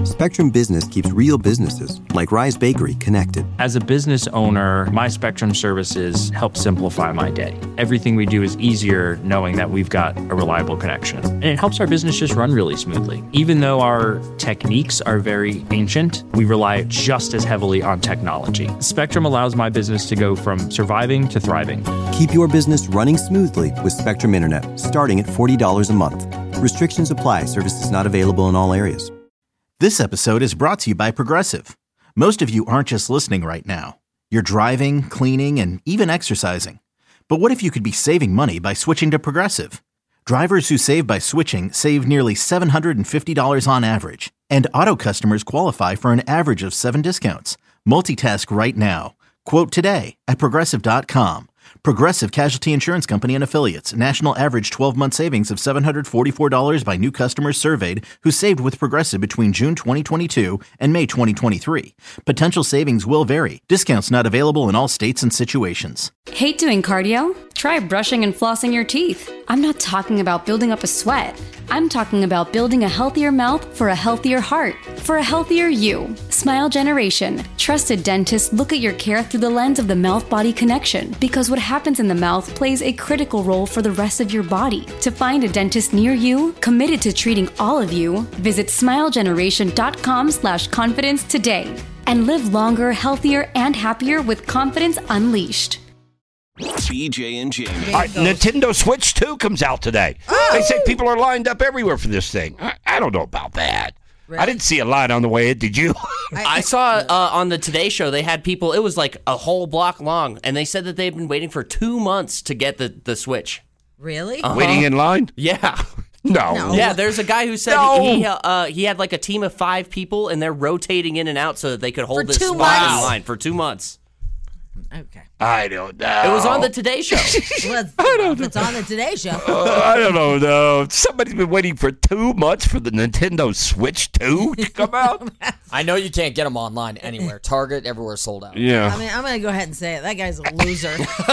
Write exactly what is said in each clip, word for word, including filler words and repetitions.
Spectrum Business keeps real businesses, like Rise Bakery, connected. As a business owner, my Spectrum services help simplify my day. Everything we do is easier knowing that we've got a reliable connection. And it helps our business just run really smoothly. Even though our techniques are very ancient, we rely just as heavily on technology. Spectrum allows my business to go from surviving to thriving. Keep your business running smoothly with Spectrum Internet, starting at forty dollars a month. Restrictions apply. Services not available in all areas. This episode is brought to you by Progressive. Most of you aren't just listening right now. You're driving, cleaning, and even exercising. But what if you could be saving money by switching to Progressive? Drivers who save by switching save nearly seven hundred fifty dollars on average. And auto customers qualify for an average of seven discounts. Multitask right now. Quote today at Progressive dot com. Progressive Casualty Insurance Company and Affiliates. National average twelve-month savings of seven hundred forty-four dollars by new customers surveyed who saved with Progressive between June twenty twenty-two and May twenty twenty-three. Potential savings will vary. Discounts not available in all states and situations. Hate doing cardio? Try brushing and flossing your teeth. I'm not talking about building up a sweat. I'm talking about building a healthier mouth for a healthier heart, for a healthier you. Smile Generation. Trusted dentists look at your care through the lens of the mouth-body connection, because what happens in the mouth plays a critical role for the rest of your body. To find a dentist near you, committed to treating all of you, visit smilegeneration.com slash confidence today. And live longer, healthier, and happier with confidence unleashed. B J and Jamie. All right, Nintendo Switch two comes out today. Oh. They say people are lined up everywhere for this thing. I, I don't know about that. Really? I didn't see a line on the way in. Did you? I saw uh, on the Today Show, they had people, it was like a whole block long, and they said that they've been waiting for two months to get the, the Switch. Really? Uh-huh. Waiting in line? Yeah. No. no. Yeah, there's a guy who said no. he uh, he had like a team of five people, and they're rotating in and out so that they could hold for this two spot months? in line for two months. Okay. I don't know. It was on the Today Show. Well, it's, I don't know. It's on the Today Show. Uh, I don't know, no. Somebody's been waiting for two months for the Nintendo Switch two to come out. I know you can't get them online anywhere. Target, everywhere sold out. Yeah. I mean, I'm going to go ahead and say it. That guy's a loser.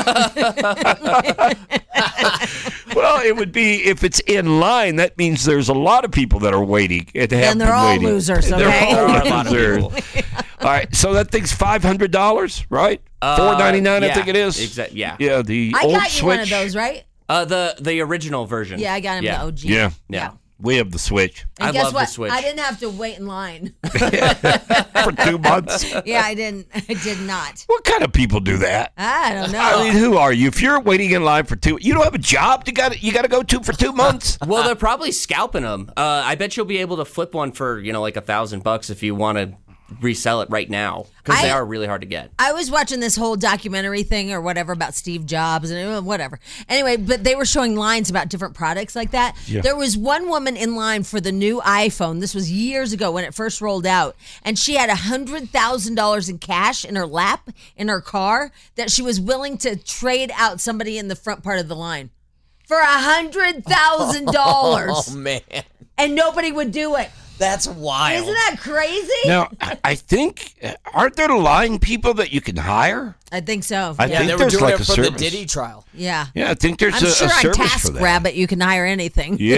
Well, it would be, if it's in line, that means there's a lot of people that are waiting. And then they're all waiting. losers, okay? They're all losers. All right, so that thing's five hundred dollars, right? Uh, four ninety-nine, yeah, I think it is. Exactly. Yeah. Yeah, the I old got you Switch. one of those, right? Uh, the the original version. Yeah, I got him yeah. the O G. Yeah. Yeah. yeah. We have the Switch. And I guess love what? the Switch. I didn't have to wait in line. For two months. Yeah, I didn't. I did not. What kind of people do that? I don't know. I mean, who are you? If you're waiting in line for two, you don't have a job you got you got to go to for two months. Well, they're probably scalping them. Uh, I bet you'll be able to flip one for, you know, like a thousand bucks if you want to resell it right now, because they are really hard to get. I was watching this whole documentary thing or whatever about Steve Jobs and whatever. Anyway, but they were showing lines about different products like that. Yeah. There was one woman in line for the new iPhone. This was years ago when it first rolled out. And she had one hundred thousand dollars in cash in her lap, in her car, that she was willing to trade out somebody in the front part of the line for one hundred thousand dollars. Oh, man. And nobody would do it. That's wild. Isn't that crazy? Now, I- I think, aren't there line people that you can hire? I think so. I Yeah, think they were there's doing like it a for service. the Diddy trial. Yeah. Yeah, I think there's I'm a, sure a on service for that. TaskRabbit you can hire anything. Yeah.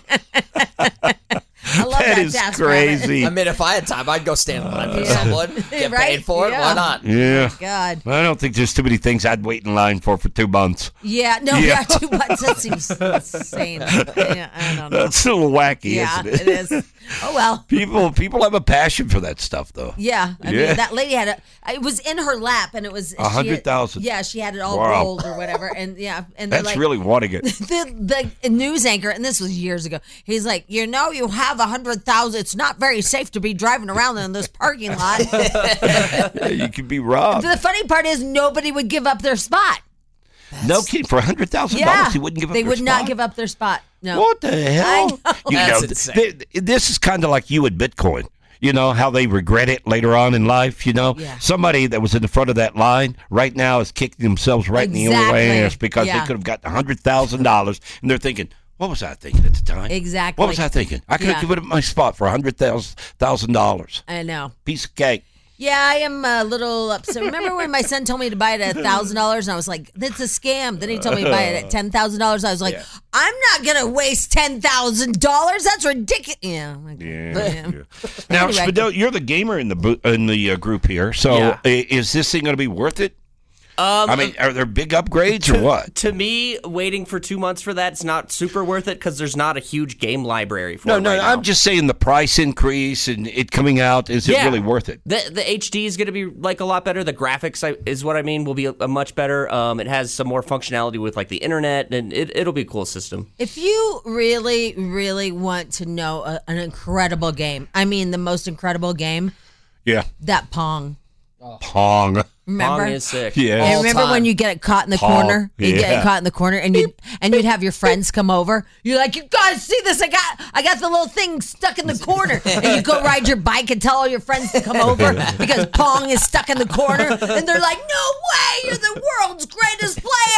I love That that, is TaskRabbit. crazy. I mean, if I had time, I'd go stand in line for Yeah. someone, get Right? paid for it. Yeah. Why not? Yeah. God. I don't think there's too many things I'd wait in line for for two months. Yeah, no, Yeah. yeah, two months. That seems insane. Yeah, I don't know. That's a little wacky, Yeah, isn't it? it is. Oh, well. People people have a passion for that stuff, though. Yeah, I Yeah. mean, that lady had a, it was in her lap, and it was A hundred thousand. Yeah, she had it all Wow. rolled or whatever, and yeah, and they're That's like, really wanting it. the the news anchor, and this was years ago. He's like, you know, you have a hundred thousand. It's not very safe to be driving around in this parking lot. Yeah, you could be robbed. The funny part is nobody would give up their spot. No kidding. For a hundred thousand Yeah, dollars, he wouldn't give up. they their would not spot? give up their spot. No. What the hell? I know. You That's know, insane. th- th- this is kind of like you at Bitcoin. You know, how they regret it later on in life, you know? Yeah. Somebody that was in the front of that line right now is kicking themselves right in the Exactly. ass because Yeah. they could have gotten one hundred thousand dollars, and they're thinking, what was I thinking at the time? Exactly. What was I thinking? I could have Yeah. given up my spot for one hundred thousand dollars. I know. Piece of cake. Yeah, I am a little upset. Remember when my son told me to buy it at one thousand dollars and I was like, that's a scam. Then he told me to buy it at ten thousand dollars. I was like, yeah. I'm not going to waste ten thousand dollars. That's ridiculous. Yeah. Like, yeah, yeah. Now, anyway. Spadil, you're the gamer in the in the uh, group here. So yeah. is this thing going to be worth it? Um, I mean, are there big upgrades to, or what? To me, waiting for two months for that's not super worth it because there's not a huge game library for no, it No, right no, now. I'm just saying the price increase and it coming out, is yeah. it really worth it? The the H D is going to be like a lot better. The graphics I, is what I mean will be a, a much better. Um, it has some more functionality with like the internet, and it, it'll be a cool system. If you really, really want to know a, an incredible game, I mean the most incredible game, yeah, that Pong. Oh. Pong. Remember? Pong is sick. Yeah. And remember when you get it caught in the Pong. corner? You yeah. get it caught in the corner, and you and you'd have your friends come over. You're like, you guys see this? I got I got the little thing stuck in the corner, and you go ride your bike and tell all your friends to come over because Pong is stuck in the corner, and they're like, no way, you're the world's greatest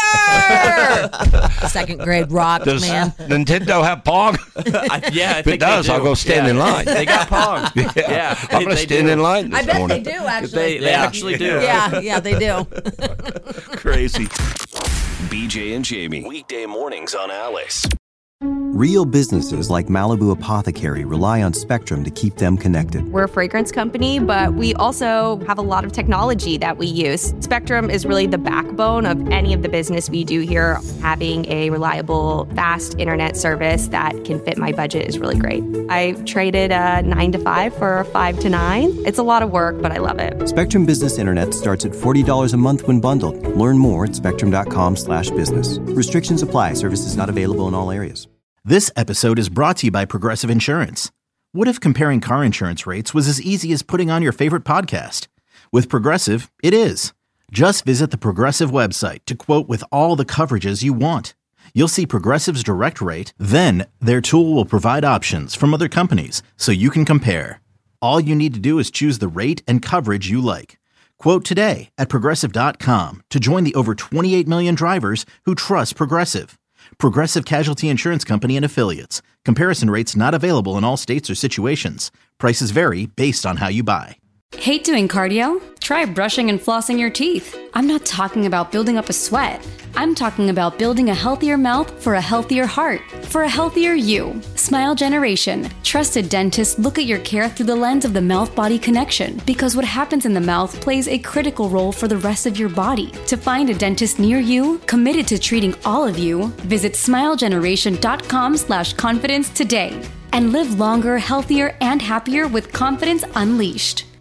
player. Second grade rock, does man. Nintendo have Pong? I, yeah, I if think it does, they do. I'll go stand yeah. in line. They got Pong. yeah, yeah I'm going to stand do. in line this I bet morning. they do, actually. They, they yeah. actually do. Yeah, yeah, they do. Crazy. B J and Jamie. Weekday mornings on Alice. Real businesses like Malibu Apothecary rely on Spectrum to keep them connected. We're a fragrance company, but we also have a lot of technology that we use. Spectrum is really the backbone of any of the business we do here. Having a reliable, fast internet service that can fit my budget is really great. I traded a nine to five for a five to nine. It's a lot of work, but I love it. Spectrum Business Internet starts at forty dollars a month when bundled. Learn more at spectrum.com slash business. Restrictions apply. Services not available in all areas. This episode is brought to you by Progressive Insurance. What if comparing car insurance rates was as easy as putting on your favorite podcast? With Progressive, it is. Just visit the Progressive website to quote with all the coverages you want. You'll see Progressive's direct rate, then their tool will provide options from other companies so you can compare. All you need to do is choose the rate and coverage you like. Quote today at Progressive dot com to join the over twenty-eight million drivers who trust Progressive. Progressive Casualty Insurance Company and Affiliates. Comparison rates not available in all states or situations. Prices vary based on how you buy. Hate doing cardio? Try brushing and flossing your teeth. I'm not talking about building up a sweat. I'm talking about building a healthier mouth for a healthier heart, for a healthier you. Smile Generation. Trusted dentists look at your care through the lens of the mouth-body connection because what happens in the mouth plays a critical role for the rest of your body. To find a dentist near you, committed to treating all of you, visit smilegeneration.com slash confidence today and live longer, healthier, and happier with confidence unleashed.